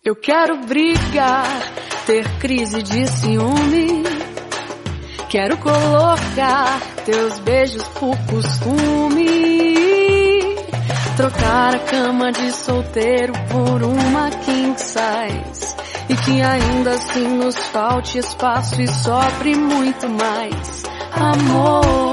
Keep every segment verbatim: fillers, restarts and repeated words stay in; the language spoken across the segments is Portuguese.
Eu quero brigar, ter crise de ciúme. Quero colocar teus beijos por costume. Trocar a cama de solteiro por uma king size. E que ainda assim nos falte espaço e sobre muito mais amor.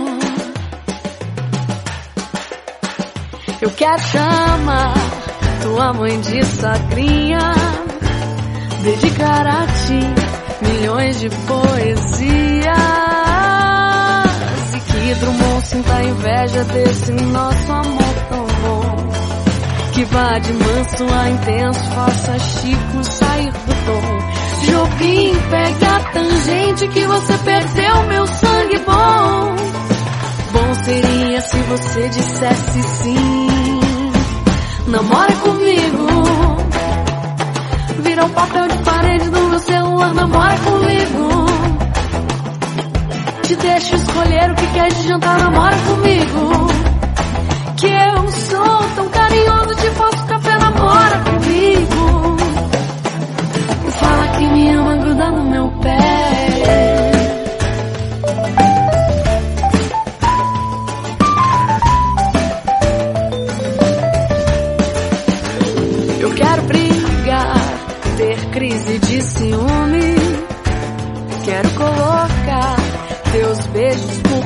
Eu quero chamar tua mãe de sacrinha, dedicar a ti milhões de poesias, e que Drummond sinta inveja desse nosso amor tão bom, que vá de manso a intenso, faça Chico sair do tom. Jobim, pega a tangente que você perdeu meu sangue bom. Bom seria se você dissesse sim. Namora comigo. Vira o papel de parede do meu celular, namora comigo. Te deixo escolher o que quer de jantar, namora comigo. Que eu sou tão carinhoso, te faço café, namora comigo. Fala que me ama, gruda no meu pé. Eu quero brigar, ter crise de ciúme. Quero colocar teus beijos por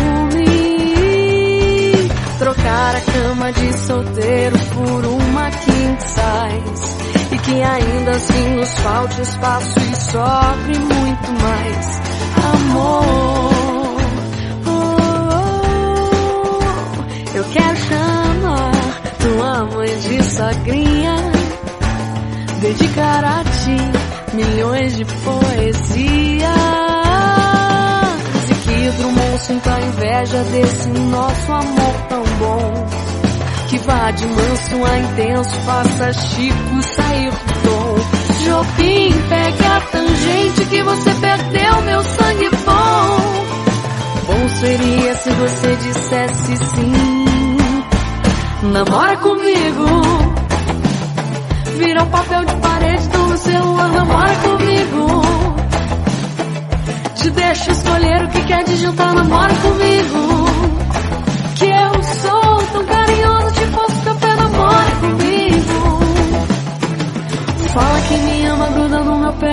costume. Trocar a cama de solteiro por uma king size. E que ainda assim nos falte espaço e sobre muito mais amor. Oh, oh, oh. Eu quero chamar tua mãe de sacrinha, dedicar a ti milhões de poesias, e que Drummond sinta inveja desse nosso amor tão bom, que vá de manso a intenso, faça Chico sair do tom. Jobim, pegue a tangente que você perdeu meu sangue bom. Bom seria se você dissesse sim. Namora comigo. Vira o papel de parede do meu celular, namora comigo. Te deixo escolher o que quer de jantar, namora comigo. Que eu sou tão carinhoso, te faço café, namora comigo. Fala que me ama, gruda no meu pé.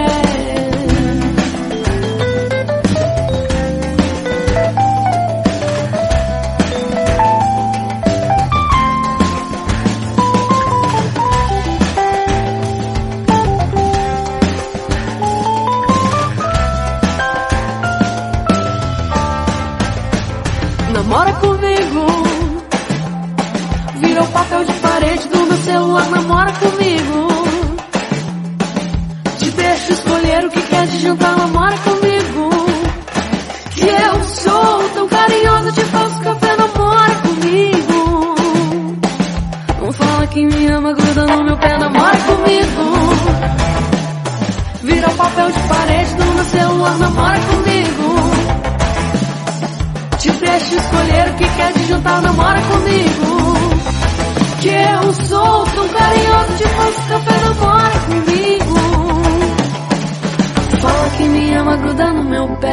Namora comigo. Vira o papel de parede do meu celular, namora comigo. Te deixo escolher o que quer de jantar, namora comigo. Que eu sou tão carinhoso, te faço café, namora comigo. Não fala que me ama, gruda no meu pé, namora comigo. Vira o papel de parede do meu celular, namora comigo. Te deixo escolher o que quer de jantar, namora comigo. Que eu sou tão carinhoso, te faço café, namora comigo. Fala que me ama, gruda no meu pé.